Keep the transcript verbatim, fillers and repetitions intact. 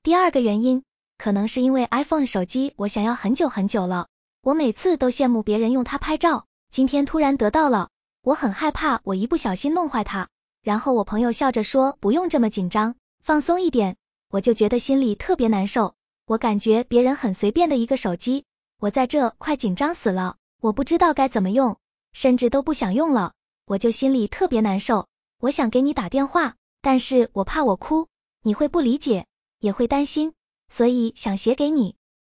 第二个原因，可能是因为 iPhone 手机我想要很久很久了，我每次都羡慕别人用它拍照，今天突然得到了，我很害怕我一不小心弄坏它。然后我朋友笑着说不用这么紧张，放松一点，我就觉得心里特别难受，我感觉别人很随便的一个手机，我在这快紧张死了，我不知道该怎么用，甚至都不想用了，我就心里特别难受。我想给你打电话，但是我怕我哭，你会不理解，也会担心，所以想写给你，